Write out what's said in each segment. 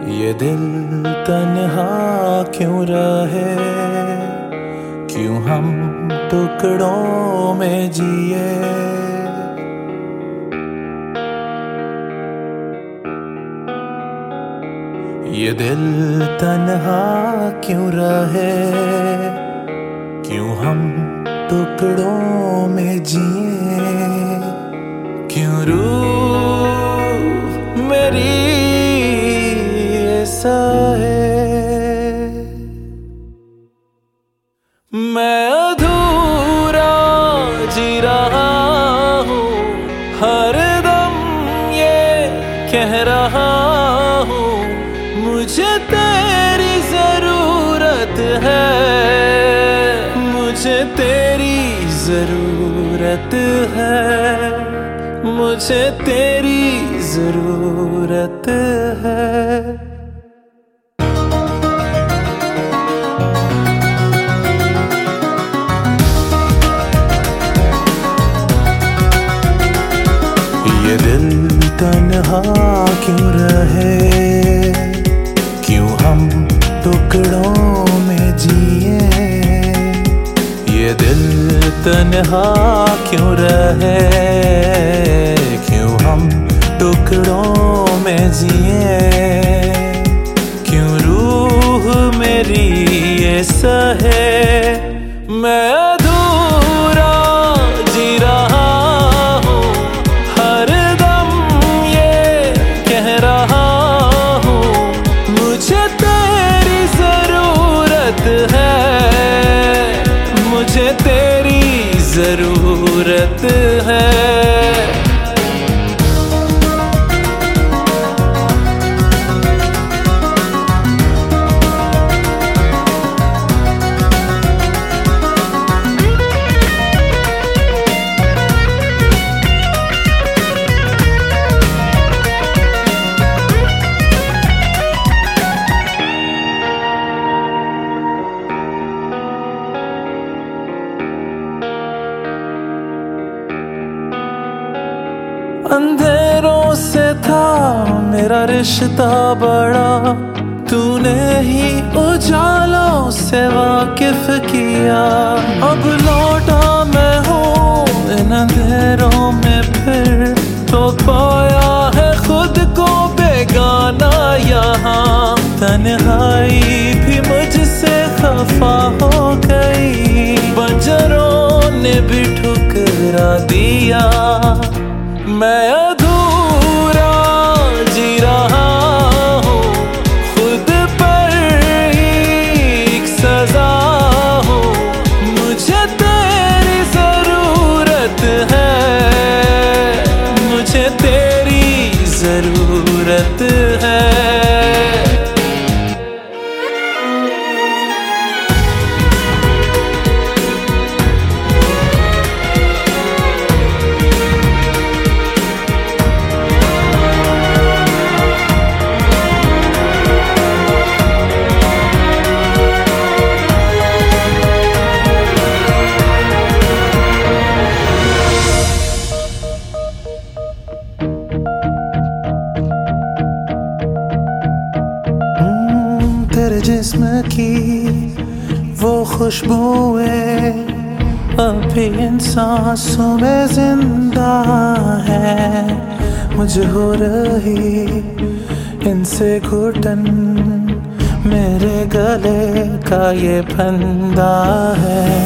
ये दिल तन्हा क्यों रहे, क्यों हम टुकड़ों में जिए। ये दिल तन्हा क्यों रहे, क्यों हम टुकड़ों में जिए। क्यों रूह मेरी ऐसा है, मैं अधूरा जी रहा हूँ, हर दम ये कह रहा हूँ, मुझे तेरी जरूरत है, मुझे तेरी जरूरत है, मुझे तेरी जरूरत है। ये दिल तन्हा क्यों रहे, क्यों हम टुकड़ों में जिए। ये दिल तन्हा क्यों रहे, क्यों हम टुकड़ों में जिए। क्यों रूह मेरी ऐसा है, मैं अधूरा जी रहा हूँ, हर दम ये कह रहा हूँ, मुझे तेरी जरूरत है, मुझे तेरी जरूरत है। अंधेरों से था मेरा रिश्ता बड़ा, तूने ही उजालों से वाकिफ किया। अब लौटा मैं हूँ इन अंधेरों में फिर, तो पाया है खुद को बेगाना यहाँ। तन्हाई भी मुझसे खफा हो गई, बंजरों ने भी ठुकरा दिया। मैं अधूरा जी रहा हूँ, खुद पर ही एक सजा हूँ, मुझे तेरी जरूरत है, मुझे तेरी जरूरत है। तेरे जिस्म की वो खुशबुएं अभी इन सांसों में जिंदा है। मुझे हो रही इनसे घुटन, मेरे गले का ये फंदा है।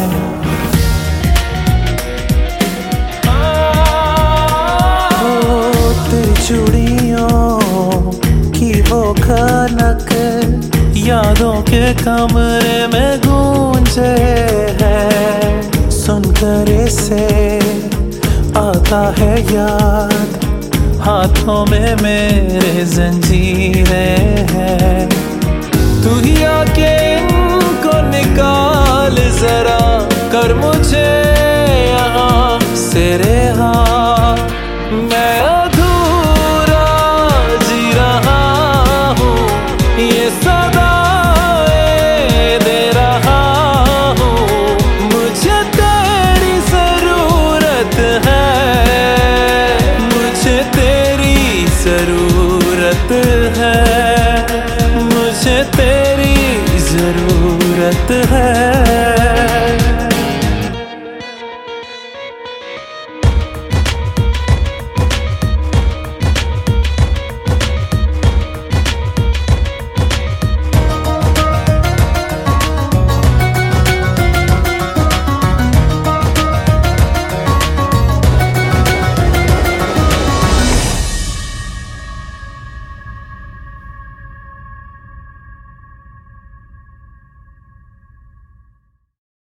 तेरी चूड़ियों की वो खनक यादों के कमरे में गूंजे है। सुनकर इसे आता है याद, हाथों में मेरे जंजीरें हैं। तू ही आके इनको निकाल जरा, कर मुझे यहाँ से रिहा। मैं अधूरा जी रहा हूँ, ये सदाएं दे रहा हूँ, मुझे तेरी जरूरत है, मुझे तेरी जरूरत